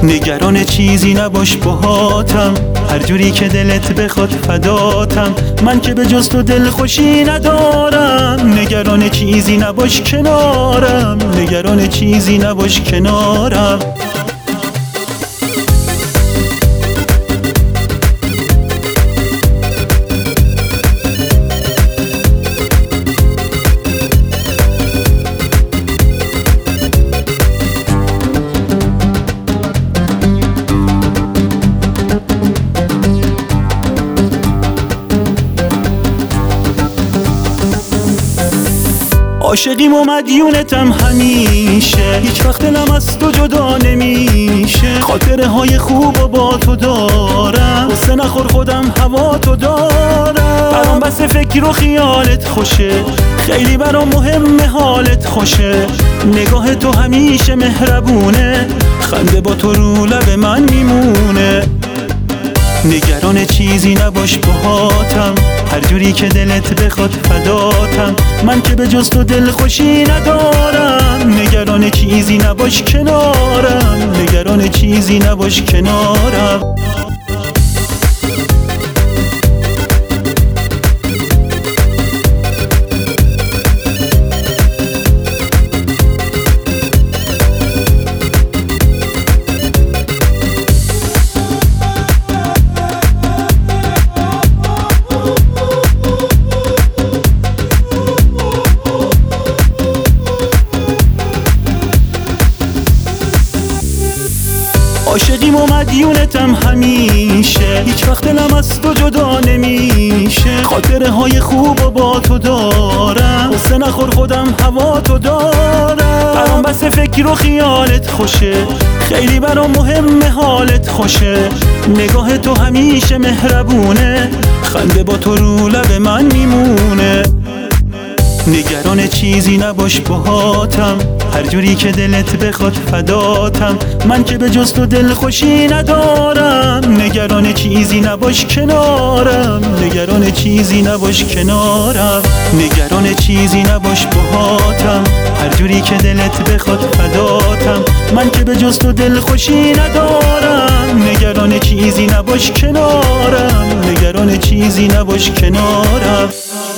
نگران چیزی نباش باهاتم، هر جوری که دلت بخواد فداتم، من که به جز تو دل خوشی ندارم. نگران چیزی نباش کنارم، نگران چیزی نباش کنارم. عاشقیم و مدیونتم همیشه، هیچ وقت دلم از تو جدا نمیشه. خاطره های خوب و با تو دارم، قصه نخور خودم هوا تو دارم. برام بس فکر و خیالت خوشه، خیلی برام مهمه حالت خوشه. نگاه تو همیشه مهربونه، خنده با تو رو لب من میمونه. نگران چیزی نباش باهاتم، هر جوری که دلت بخواد فداتم، من که به جز تو دل خوشی ندارم. نگران چیزی نباش کنارم، نگران چیزی نباش کنارم. عاشقیم و مدیونتم همیشه، هیچ وقت دلم از تو جدا نمیشه. خاطره های خوب و با تو دارم، قصه نخور خودم هوا تو دارم. برام بس فکر و خیالت خوشه، خیلی برام مهمه حالت خوشه. نگاه تو همیشه مهربونه، خنده با تو رو لب من میمونه. نگران چیزی نباش باهاتم، هر جوری که دلت بخواد فداتم، من که به جز تو دل خوشی ندارم. نگران چیزی نباش کنارم، نگران چیزی نباش کنارم. نگران چیزی نباش باهاتم، هر جوری که دلت بخواد فداتم، من که به جز تو دل خوشی ندارم. نگران چیزی نباش کنارم، نگران چیزی نباش کنارم.